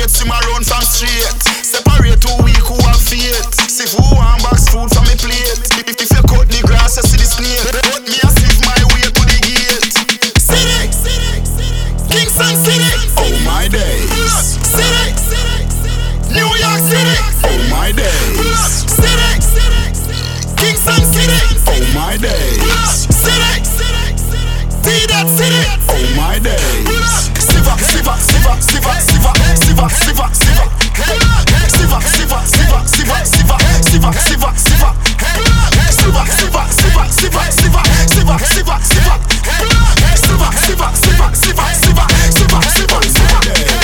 rates, him a run from straight. Separate 2 week who have faith. See who want box food from me plate. If you cut the grass, you see the snake. But me a sieve my way to the gate. City, Kingston City. Oh my days. City, New York City. Oh my days. City, Kingston City. Oh my days. City, T-Dot City. Oh my days. Siva, Siva, Siva, Siva, Siva, Siva, Siva, Siva. Siva, Siva, Siva, Siva, Siva, Siva, Siva, Siva. Siva, Siva, Siva, Siva, Siva, Siva, Siva, Siva. Siva, Siva, Siva, Siva, Siva, Siva, Siva, Siva.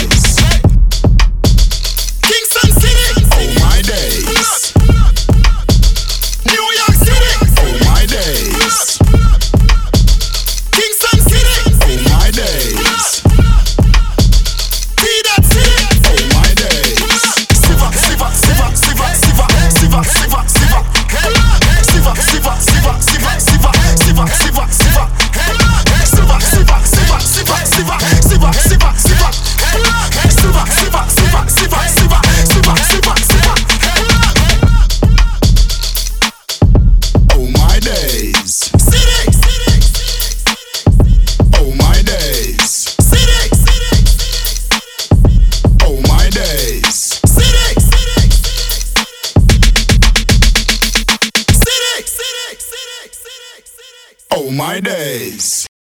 Kingston City. Oh my days. New York City. Oh my days. Kingston City. Oh my days. T-Dot City. Oh my days. Siva, Siva, Siva, Siva, Siva, Siva, Siva, Siva. Siva, Siva, Siva, Siva, Siva, Siva, Siva, Siva. Siva, Siva, Siva, Siva, Siva, Siva, Siva, Siva. Siva, Siva, Siva, Siva, Siva, Siva, Siva, Siva. Oh my days. City. Oh my days. City. Oh my days. City. Oh my days.